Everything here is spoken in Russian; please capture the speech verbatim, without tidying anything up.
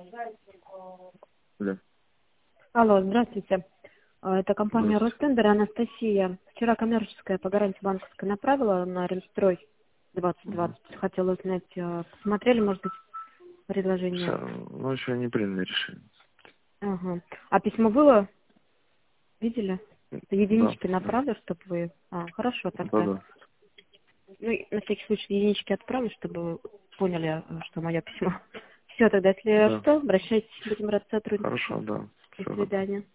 Да. Алло, здравствуйте. А, Это компания Здравствуйте. Ростендер, Анастасия. Вчера коммерческая по гарантии банковской направила на Ремстрой двадцать Угу. двадцать. Хотела узнать, а, посмотрели, может быть, Все, предложение? ну, еще не приняли решение. Ага. А письмо было? Видели? Это Да, единички да, направлю, чтобы вы... А, хорошо да, тогда. да. Ну, и на всякий случай единички отправлю, чтобы вы поняли, а, что мое письмо. Все, тогда, если Да. что, обращайтесь, будем рады сотрудничеству. Хорошо, да. До Все, добро. свидания.